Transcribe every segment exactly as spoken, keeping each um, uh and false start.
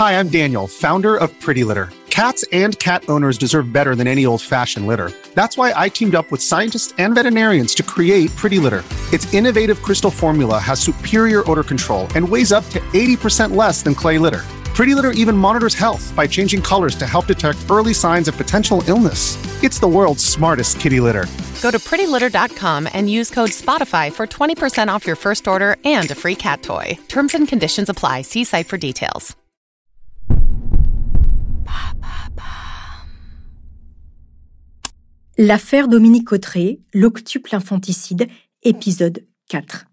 Hi, I'm Daniel, founder of Pretty Litter. Cats and cat owners deserve better than any old-fashioned litter. That's why I teamed up with scientists and veterinarians to create Pretty Litter. Its innovative crystal formula has superior odor control and weighs up to eighty percent less than clay litter. Pretty Litter even monitors health by changing colors to help detect early signs of potential illness. It's the world's smartest kitty litter. Go to pretty litter dot com and use code SPOTIFY for twenty percent off your first order and a free cat toy. Terms and conditions apply. See site for details. L'affaire Dominique Cotterêts, l'octuple infanticide, épisode quatre.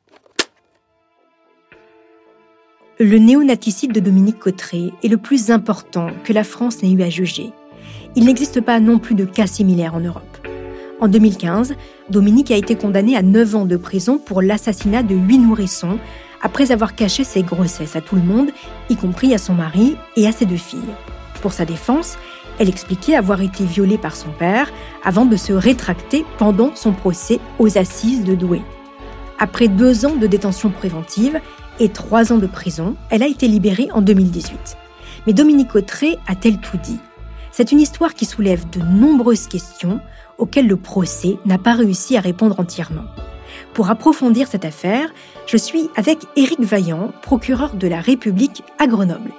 Le néonaticide de Dominique Cotterêts est le plus important que la France n'ait eu à juger. Il n'existe pas non plus de cas similaires en Europe. En deux mille quinze, Dominique a été condamné à neuf ans de prison pour l'assassinat de huit nourrissons, après avoir caché ses grossesses à tout le monde, y compris à son mari et à ses deux filles. Pour sa défense, elle expliquait avoir été violée par son père avant de se rétracter pendant son procès aux assises de Douai. Après deux ans de détention préventive et trois ans de prison, elle a été libérée en deux mille dix-huit. Mais Dominique Cotterêts a-t-elle tout dit ? C'est une histoire qui soulève de nombreuses questions auxquelles le procès n'a pas réussi à répondre entièrement. Pour approfondir cette affaire, je suis avec Éric Vaillant, procureur de la République à Grenoble.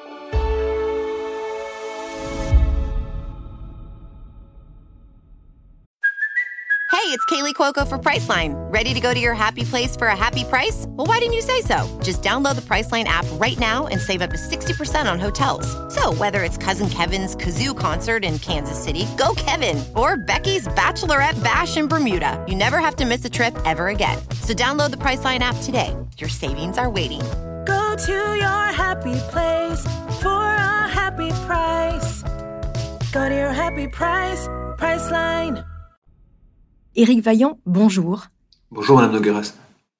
Hey, it's Kaylee Cuoco for Priceline. Ready to go to your happy place for a happy price? Well, why didn't you say so? Just download the Priceline app right now and save up to sixty percent on hotels. So whether it's Cousin Kevin's Kazoo Concert in Kansas City, go Kevin, or Becky's Bachelorette Bash in Bermuda, you never have to miss a trip ever again. So download the Priceline app today. Your savings are waiting. Go to your happy place for a happy price. Go to your happy price, Priceline. Éric Vaillant, bonjour. Bonjour Madame Nogueras.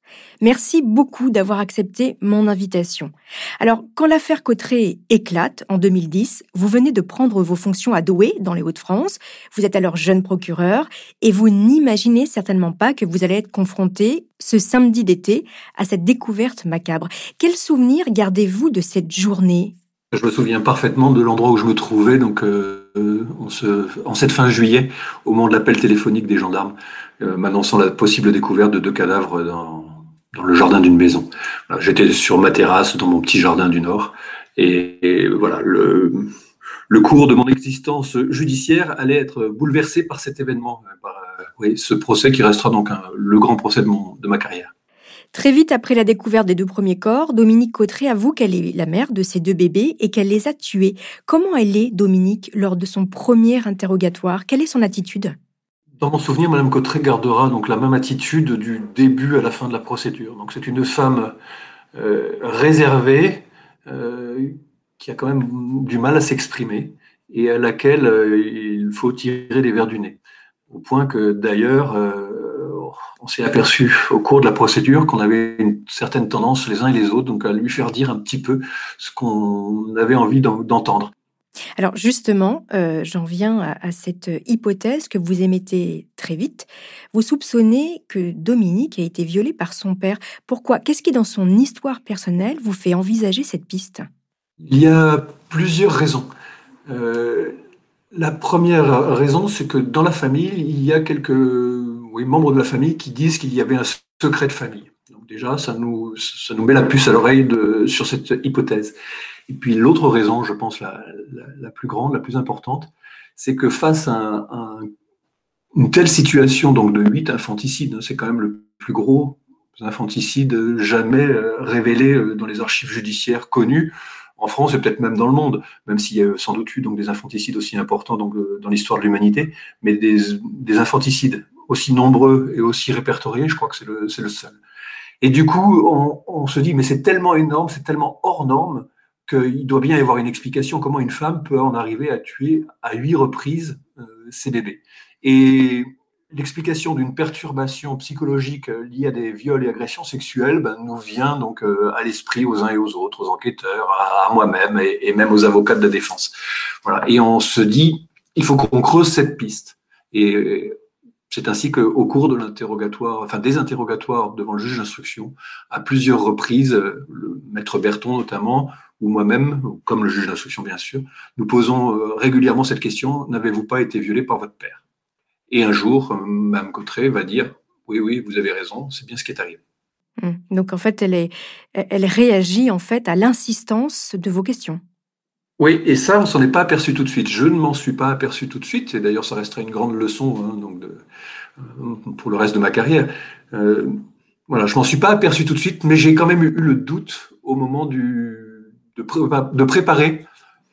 Merci beaucoup d'avoir accepté mon invitation. Alors, quand l'affaire Cotterêts éclate en deux mille dix, vous venez de prendre vos fonctions à Douai, dans les Hauts-de-France. Vous êtes alors jeune procureur et vous n'imaginez certainement pas que vous allez être confronté, ce samedi d'été, à cette découverte macabre. Quel souvenir gardez-vous de cette journée ? Je me souviens parfaitement de l'endroit où je me trouvais, donc euh, en, ce, en cette fin juillet, au moment de l'appel téléphonique des gendarmes, euh, m'annonçant la possible découverte de deux cadavres dans, dans le jardin d'une maison. Voilà, j'étais sur ma terrasse, dans mon petit jardin du Nord, et, et voilà, le, le cours de mon existence judiciaire allait être bouleversé par cet événement, par euh, oui, ce procès qui restera donc un, le grand procès de, mon, de ma carrière. Très vite après la découverte des deux premiers corps, Dominique Cotterêts avoue qu'elle est la mère de ces deux bébés et qu'elle les a tués. Comment elle est, Dominique, lors de son premier interrogatoire ? Quelle est son attitude ? Dans mon souvenir, Madame Cotterêts gardera donc la même attitude du début à la fin de la procédure. Donc c'est une femme euh, réservée, euh, qui a quand même du mal à s'exprimer et à laquelle euh, il faut tirer les vers du nez. Au point que d'ailleurs... Euh, on s'est aperçu au cours de la procédure qu'on avait une certaine tendance les uns et les autres donc à lui faire dire un petit peu ce qu'on avait envie d'entendre. Alors justement, euh, j'en viens à, à cette hypothèse que vous émettez très vite. Vous soupçonnez que Dominique a été violée par son père. Pourquoi ? Qu'est-ce qui, dans son histoire personnelle, vous fait envisager cette piste ? Il y a plusieurs raisons. Euh, la première raison, c'est que dans la famille, il y a quelques... Oui, membres de la famille qui disent qu'il y avait un secret de famille. Donc déjà, ça nous, ça nous met la puce à l'oreille de, sur cette hypothèse. Et puis l'autre raison, je pense la, la, la plus grande, la plus importante, c'est que face à, un, à une telle situation donc de huit infanticides, c'est quand même le plus gros infanticide jamais révélé dans les archives judiciaires connues, en France et peut-être même dans le monde, même s'il y a sans doute eu donc, des infanticides aussi importants donc, dans l'histoire de l'humanité, mais des, des infanticides aussi nombreux et aussi répertoriés, je crois que c'est le, c'est le seul. Et du coup, on, on se dit, mais c'est tellement énorme, c'est tellement hors norme, qu'il doit bien y avoir une explication comment une femme peut en arriver à tuer à huit reprises euh, ses bébés. Et l'explication d'une perturbation psychologique liée à des viols et agressions sexuelles ben, nous vient donc euh, à l'esprit aux uns et aux autres, aux enquêteurs, à, à moi-même et, et même aux avocats de la défense. Voilà. Et on se dit, il faut qu'on creuse cette piste. Et C'est ainsi qu'au cours de l'interrogatoire, enfin des interrogatoires devant le juge d'instruction, à plusieurs reprises, le maître Berton notamment, ou moi-même, comme le juge d'instruction bien sûr, nous posons régulièrement cette question: n'avez-vous pas été violée par votre père? Et un jour, Mme Cotterêts va dire: oui, oui, vous avez raison, c'est bien ce qui est arrivé. Donc en fait, elle, est, elle réagit en fait à l'insistance de vos questions. Oui, et ça, on s'en est pas aperçu tout de suite. Je ne m'en suis pas aperçu tout de suite, et d'ailleurs, ça restera une grande leçon hein, donc de, pour le reste de ma carrière. Euh, voilà, je m'en suis pas aperçu tout de suite, mais j'ai quand même eu le doute au moment du, de, pré, de préparer,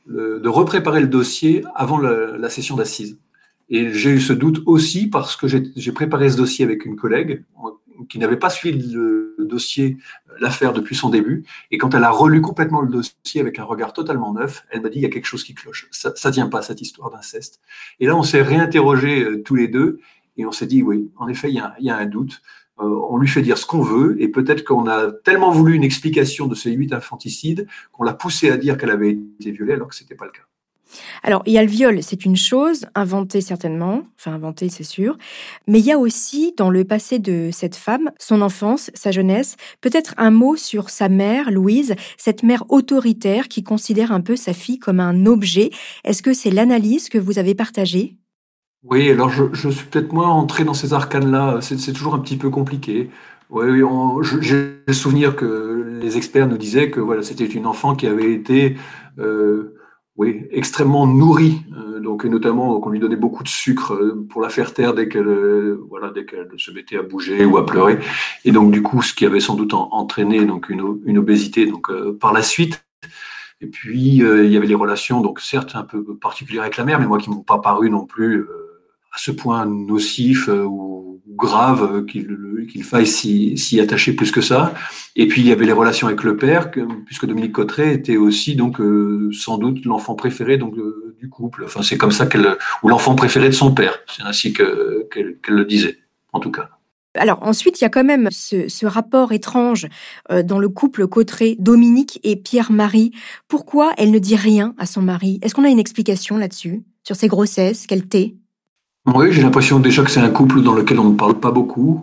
de repréparer le dossier avant la, la session d'assises. Et j'ai eu ce doute aussi parce que j'ai, j'ai préparé ce dossier avec une collègue qui n'avait pas suivi le dossier, l'affaire depuis son début. Et quand elle a relu complètement le dossier avec un regard totalement neuf, elle m'a dit: il y a quelque chose qui cloche. Ça, ça tient pas, cette histoire d'inceste. Et là, on s'est réinterrogés euh, tous les deux et on s'est dit: oui, en effet, il y a, il y a un doute. Euh, on lui fait dire ce qu'on veut et peut-être qu'on a tellement voulu une explication de ces huit infanticides qu'on l'a poussé à dire qu'elle avait été violée alors que c'était pas le cas. Alors, il y a le viol, c'est une chose, inventé certainement, enfin inventé c'est sûr, mais il y a aussi dans le passé de cette femme, son enfance, sa jeunesse, peut-être un mot sur sa mère, Louise, cette mère autoritaire qui considère un peu sa fille comme un objet. Est-ce que c'est l'analyse que vous avez partagée ? Oui, alors je, je suis peut-être moins entré dans ces arcanes-là, c'est, c'est toujours un petit peu compliqué. Oui, oui, on, je, j'ai le souvenir que les experts nous disaient que voilà, c'était une enfant qui avait été... Euh, Oui, extrêmement nourrie, euh, donc notamment qu'on lui donnait beaucoup de sucre euh, pour la faire taire dès qu'elle, euh, voilà, dès qu'elle se mettait à bouger ou à pleurer, et donc du coup, ce qui avait sans doute en, entraîné donc une, une obésité donc euh, par la suite. Et puis euh, il y avait les relations, donc certes un peu particulières avec la mère, mais moi qui m'ont pas paru non plus euh, à ce point nocif euh, ou grave euh, qu'il, qu'il faille s'y, s'y attacher plus que ça. Et puis il y avait les relations avec le père, que, puisque Dominique Cotterêts était aussi donc euh, sans doute l'enfant préféré donc euh, du couple. Enfin c'est comme ça qu'elle, ou l'enfant préféré de son père. C'est ainsi que, qu'elle, qu'elle le disait, en tout cas. Alors ensuite, il y a quand même ce, ce rapport étrange euh, dans le couple Cotterêts, Dominique et Pierre-Marie. Pourquoi elle ne dit rien à son mari ? Est-ce qu'on a une explication là-dessus, sur ses grossesses qu'elle tait ? Oui, j'ai l'impression déjà que c'est un couple dans lequel on ne parle pas beaucoup.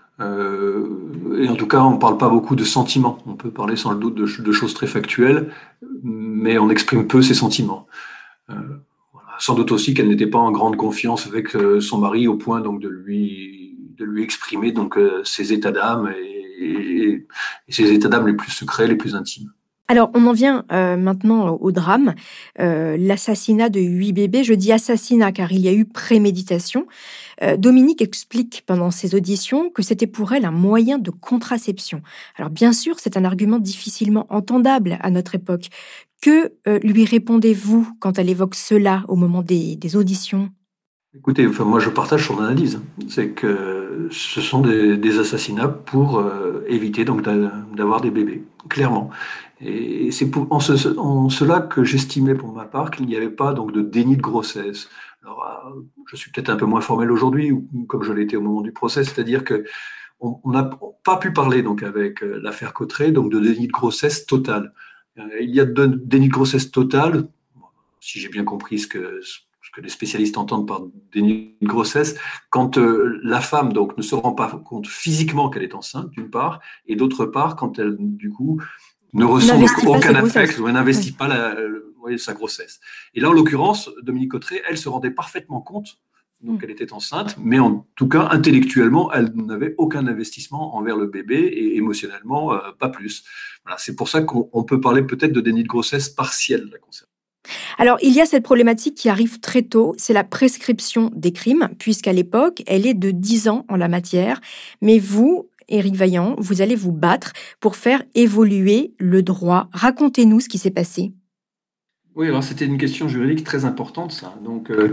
Euh, et en tout cas, on ne parle pas beaucoup de sentiments. On peut parler sans le doute de, de choses très factuelles, mais on exprime peu ses sentiments. Euh, voilà. Sans doute aussi qu'elle n'était pas en grande confiance avec euh, son mari au point donc de lui, de lui exprimer donc euh, ses états d'âme et, et, et ses états d'âme les plus secrets, les plus intimes. Alors, on en vient euh, maintenant au drame, euh, l'assassinat de huit bébés. Je dis assassinat car il y a eu préméditation. Euh, Dominique explique pendant ses auditions que c'était pour elle un moyen de contraception. Alors bien sûr, c'est un argument difficilement entendable à notre époque. Que euh, lui répondez-vous quand elle évoque cela au moment des, des auditions ? Écoutez, enfin, moi je partage son analyse. C'est que ce sont des, des assassinats pour euh, éviter donc d'avoir des bébés, clairement. Et c'est pour, en, ce, en cela que j'estimais pour ma part qu'il n'y avait pas donc de déni de grossesse. Alors, euh, je suis peut-être un peu moins formel aujourd'hui, ou comme je l'étais au moment du procès, c'est-à-dire que on n'a pas pu parler donc avec euh, l'affaire Cotterêts donc de déni de grossesse total. Euh, il y a de déni de grossesse total, si j'ai bien compris ce que ce que les spécialistes entendent par déni de grossesse, quand euh, la femme donc ne se rend pas compte physiquement qu'elle est enceinte, d'une part, et d'autre part, quand elle, du coup, ne ressent aucun affect ou n'investit oui. pas la, euh, oui, sa grossesse. Et là, en l'occurrence, Dominique Cotterêts, elle se rendait parfaitement compte donc, mmh. qu'elle était enceinte, mais en tout cas, intellectuellement, elle n'avait aucun investissement envers le bébé et émotionnellement, euh, pas plus. Voilà, c'est pour ça qu'on on peut parler peut-être de déni de grossesse partiel la concernant. Alors, il y a cette problématique qui arrive très tôt, c'est la prescription des crimes, puisqu'à l'époque, elle est de dix ans en la matière. Mais vous, Éric Vaillant, vous allez vous battre pour faire évoluer le droit. Racontez-nous ce qui s'est passé. Oui, alors c'était une question juridique très importante, ça. Donc, euh,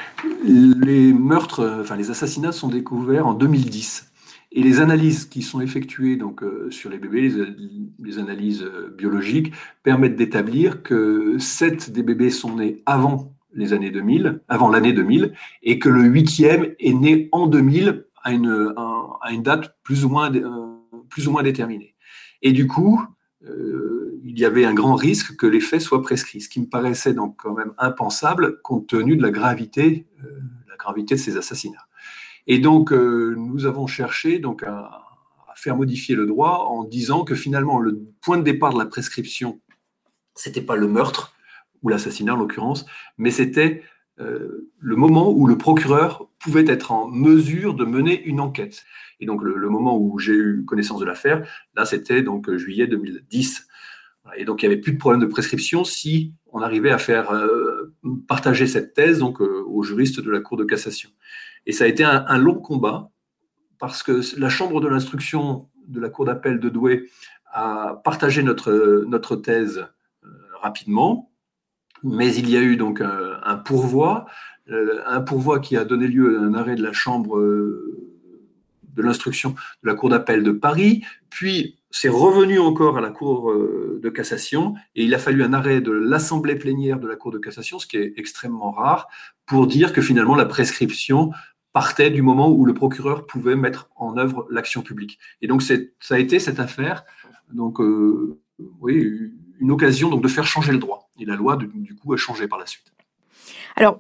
les meurtres, enfin les assassinats sont découverts en deux mille dix. Et les analyses qui sont effectuées donc, euh, sur les bébés, les, les analyses euh, biologiques, permettent d'établir que sept des bébés sont nés avant les années deux mille, avant l'année deux mille, et que le huitième est né en deux mille à une, à, à une date plus ou moins, euh, plus ou moins déterminée. Et du coup, euh, il y avait un grand risque que les faits soient prescrits, ce qui me paraissait donc quand même impensable compte tenu de la gravité, euh, la gravité de ces assassinats. Et donc, euh, nous avons cherché donc, à, à faire modifier le droit en disant que finalement, le point de départ de la prescription, c'était pas le meurtre, ou l'assassinat en l'occurrence, mais c'était euh, le moment où le procureur pouvait être en mesure de mener une enquête. Et donc, le, le moment où j'ai eu connaissance de l'affaire, là, c'était donc juillet deux mille dix. Et donc, il n'y avait plus de problème de prescription si on arrivait à faire euh, partager cette thèse donc, euh, aux juristes de la Cour de cassation. Et ça a été un, un long combat, parce que la Chambre de l'instruction de la Cour d'appel de Douai a partagé notre, notre thèse euh, rapidement, mais il y a eu donc un, un pourvoi, euh, un pourvoi qui a donné lieu à un arrêt de la Chambre euh, de l'instruction de la Cour d'appel de Paris, puis c'est revenu encore à la Cour de cassation, et il a fallu un arrêt de l'Assemblée plénière de la Cour de cassation, ce qui est extrêmement rare, pour dire que finalement la prescription partait du moment où le procureur pouvait mettre en œuvre l'action publique. Et donc c'est, ça a été cette affaire, donc euh, oui, une occasion donc de faire changer le droit. Et la loi, du coup, a changé par la suite. Alors,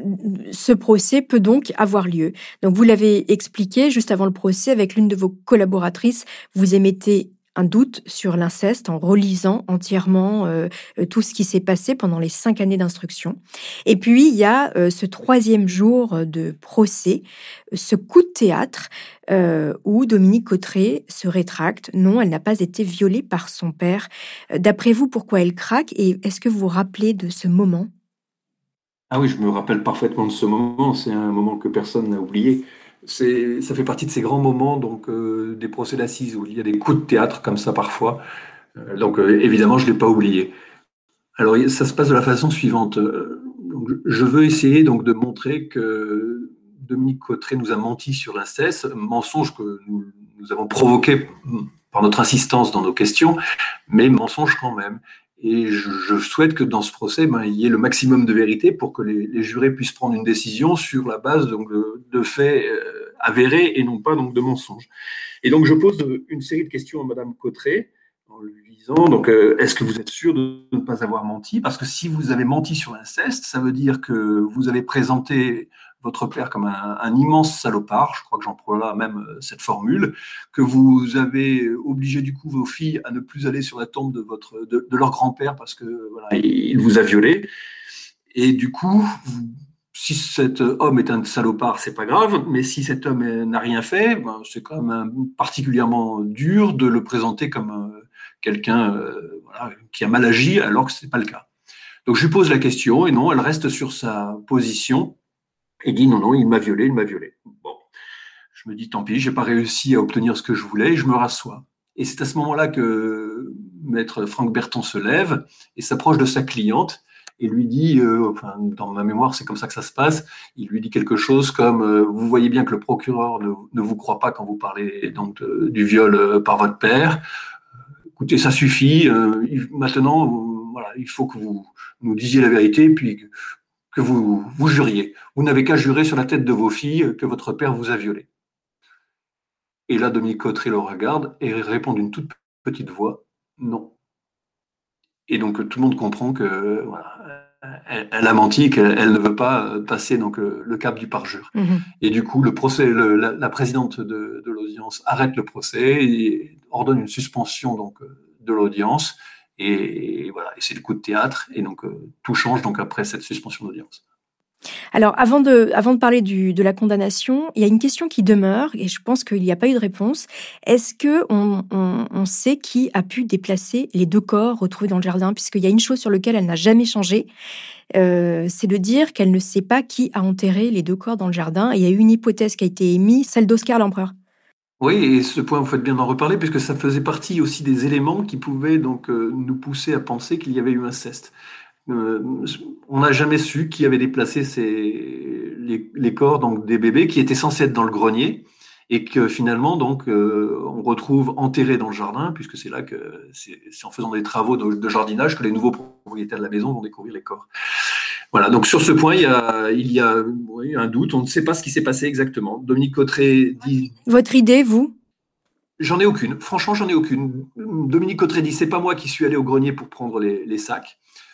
ce procès peut donc avoir lieu. Donc, vous l'avez expliqué juste avant le procès avec l'une de vos collaboratrices. Vous émettez un doute sur l'inceste en relisant entièrement euh, tout ce qui s'est passé pendant les cinq années d'instruction. Et puis, il y a euh, ce troisième jour de procès, ce coup de théâtre euh, où Dominique Cotterêts se rétracte. Non, elle n'a pas été violée par son père. D'après vous, pourquoi elle craque? Et est-ce que vous vous rappelez de ce moment? Ah oui, je me rappelle parfaitement de ce moment. C'est un moment que personne n'a oublié. C'est, ça fait partie de ces grands moments donc, euh, des procès d'assises où il y a des coups de théâtre comme ça parfois. Euh, donc euh, évidemment, je ne l'ai pas oublié. Alors ça se passe de la façon suivante. Euh, donc, je veux essayer donc, de montrer que Dominique Cotterêts nous a menti sur l'inceste, mensonge que nous, nous avons provoqué par notre insistance dans nos questions, mais mensonge quand même. Et je, je souhaite que dans ce procès, ben, il y ait le maximum de vérité pour que les, les jurés puissent prendre une décision sur la base donc, de, de faits euh, avérés et non pas donc, de mensonges. Et donc, je pose une série de questions à Madame Cotterêts en lui disant donc, euh, est-ce que vous êtes sûr de ne pas avoir menti? Parce que si vous avez menti sur l'inceste, ça veut dire que vous avez présenté votre père comme un, un immense salopard, je crois que j'emploie là même cette formule, que vous avez obligé du coup vos filles à ne plus aller sur la tombe de, votre, de, de leur grand-père parce que voilà, il vous a violé. Et du coup, vous, si cet homme est un salopard, c'est pas grave, mais si cet homme n'a rien fait, ben, c'est quand même particulièrement dur de le présenter comme euh, quelqu'un euh, voilà, qui a mal agi alors que c'est pas le cas. Donc je lui pose la question et non, elle reste sur sa position. Et dit non, non, il m'a violé, il m'a violé. Bon, je me dis tant pis, j'ai pas réussi à obtenir ce que je voulais et je me rassois. Et c'est à ce moment-là que maître Franck Berton se lève et s'approche de sa cliente et lui dit, euh, enfin, dans ma mémoire, c'est comme ça que ça se passe, il lui dit quelque chose comme euh, vous voyez bien que le procureur ne, ne vous croit pas quand vous parlez donc de, du viol euh, par votre père. Écoutez, ça suffit. Euh, maintenant, vous, voilà, il faut que vous nous disiez la vérité, puis que, que vous, vous juriez. Vous n'avez qu'à jurer sur la tête de vos filles que votre père vous a violé. Et là, Dominique Cotterêts le regarde et répond d'une toute petite voix, non. Et donc, tout le monde comprend que voilà, elle, elle a menti, qu'elle elle ne veut pas passer donc, le cap du parjure. Mmh. Et du coup, le procès, le, la, la présidente de, de l'audience arrête le procès et ordonne une suspension donc, de l'audience. Et, et voilà, et c'est le coup de théâtre. Et donc, euh, tout change donc, après cette suspension d'audience. Alors, avant de, avant de parler du, de la condamnation, il y a une question qui demeure, et je pense qu'il n'y a pas eu de réponse. Est-ce qu'on on, on sait qui a pu déplacer les deux corps retrouvés dans le jardin? Puisqu'il y a une chose sur laquelle elle n'a jamais changé, euh, c'est de dire qu'elle ne sait pas qui a enterré les deux corps dans le jardin. Et il y a eu une hypothèse qui a été émise, celle d'Oscar l'Empereur. Oui, et ce point, vous faites bien d'en reparler, puisque ça faisait partie aussi des éléments qui pouvaient donc, euh, nous pousser à penser qu'il y avait eu inceste. Euh, on n'a jamais su qui avait déplacé ces, les, les corps donc, des bébés qui étaient censés être dans le grenier et que finalement donc, euh, on retrouve enterrés dans le jardin, puisque c'est là que c'est, c'est en faisant des travaux de, de jardinage que les nouveaux propriétaires de la maison vont découvrir les corps. Voilà, donc sur ce point, il y a, il y a oui, un doute, on ne sait pas ce qui s'est passé exactement. Dominique Cotterêts dit... Votre idée, vous ? J'en ai aucune, franchement j'en ai aucune. Dominique Cotterêts dit, c'est pas moi qui suis allé au grenier pour prendre les, les sacs.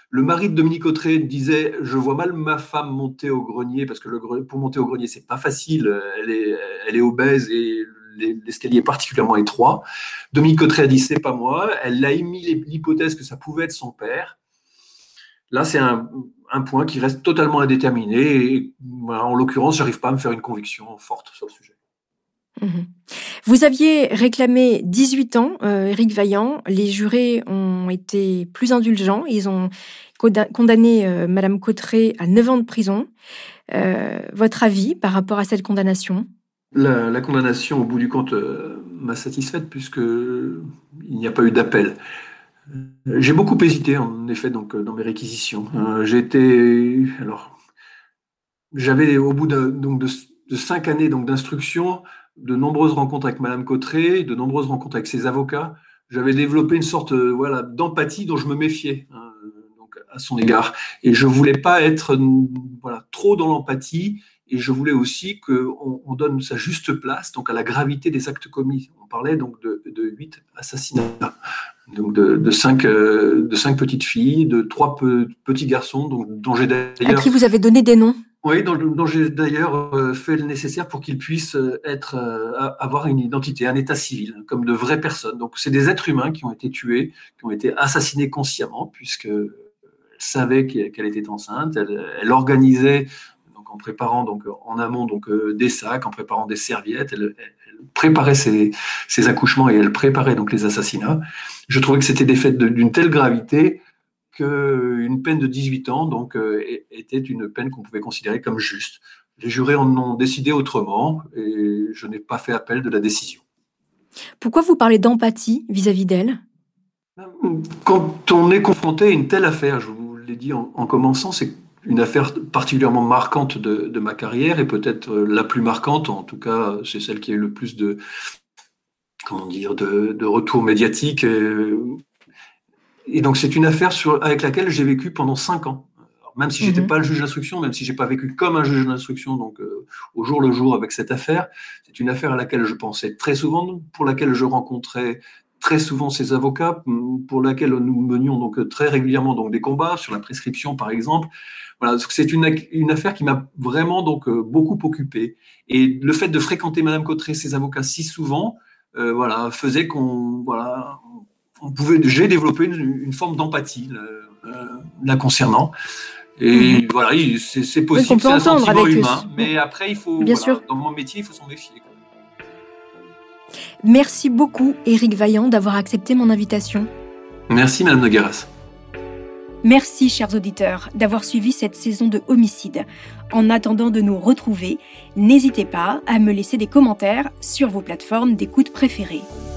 Le mari de Dominique Cotterêts disait « Je vois mal ma femme monter au grenier, parce que le, pour monter au grenier, c'est pas facile, elle est, elle est obèse et l'escalier est particulièrement étroit. » Dominique Cotterêts a dit « C'est pas moi ». Elle a émis l'hypothèse que ça pouvait être son père. Là, c'est un, un point qui reste totalement indéterminé. Et, voilà, en l'occurrence, j'arrive pas à me faire une conviction forte sur le sujet. Mmh. Vous aviez réclamé dix-huit ans, euh, Éric Vaillant. Les jurés ont été plus indulgents. Ils ont condamné euh, Madame Cotterêts à neuf ans de prison. Euh, votre avis par rapport à cette condamnation ? La, la condamnation, au bout du compte, euh, m'a satisfaite puisqu'il n'y a pas eu d'appel. J'ai beaucoup hésité, en effet, donc, dans mes réquisitions. Euh, j'ai été, alors, j'avais, au bout de, donc, de, de cinq années donc, d'instruction, de nombreuses rencontres avec Madame Cotterêts, de nombreuses rencontres avec ses avocats. J'avais développé une sorte euh, voilà, d'empathie dont je me méfiais hein, donc, à son égard. Et je ne voulais pas être voilà, trop dans l'empathie. Et je voulais aussi qu'on on donne sa juste place donc, à la gravité des actes commis. On parlait donc de, de huit assassinats. Donc de, de, cinq, euh, de cinq petites filles, de trois pe- petits garçons, donc, dont j'ai d'ailleurs... À qui vous avez donné des noms ? Oui, dont, dont j'ai d'ailleurs euh, fait le nécessaire pour qu'ils puissent être, euh, avoir une identité, un état civil, comme de vraies personnes. Donc c'est des êtres humains qui ont été tués, qui ont été assassinés consciemment, puisqu'elle savait qu'elle était enceinte, elle, elle organisait, donc, en préparant donc, en amont donc, euh, des sacs, en préparant des serviettes, elle, elle préparait ses, ses accouchements et elle préparait donc, les assassinats. Je trouvais que c'était des faits de, d'une telle gravité qu'une peine de dix-huit ans donc, euh, était une peine qu'on pouvait considérer comme juste. Les jurés en ont décidé autrement et je n'ai pas fait appel de la décision. Pourquoi vous parlez d'empathie vis-à-vis d'elle ? Quand on est confronté à une telle affaire, je vous l'ai dit en, en commençant, c'est une affaire particulièrement marquante de, de ma carrière et peut-être la plus marquante, en tout cas c'est celle qui a eu le plus de, comment dire, de, de retours médiatiques. Et, et donc c'est une affaire sur, avec laquelle j'ai vécu pendant cinq ans. Alors, même si j'étais mmh. pas le juge d'instruction, même si j'ai pas vécu comme un juge d'instruction, donc euh, au jour le jour avec cette affaire, c'est une affaire à laquelle je pensais très souvent, pour laquelle je rencontrais très souvent ses avocats, pour laquelle nous menions donc très régulièrement donc des combats sur la prescription par exemple. Voilà, c'est une, une affaire qui m'a vraiment donc beaucoup occupé. Et le fait de fréquenter Madame Cotterêts, ses avocats si souvent, euh, voilà, faisait qu'on voilà, on pouvait, j'ai développé une, une forme d'empathie euh, la concernant. Et mmh. voilà, c'est, c'est possible, c'est un sentiment humain, eux. Mais après il faut, Bien voilà, sûr. dans mon métier, il faut s'en méfier. Merci beaucoup, Éric Vaillant, d'avoir accepté mon invitation. Merci, Madame Nogueras. Merci, chers auditeurs, d'avoir suivi cette saison de Homicide. En attendant de nous retrouver, n'hésitez pas à me laisser des commentaires sur vos plateformes d'écoute préférées.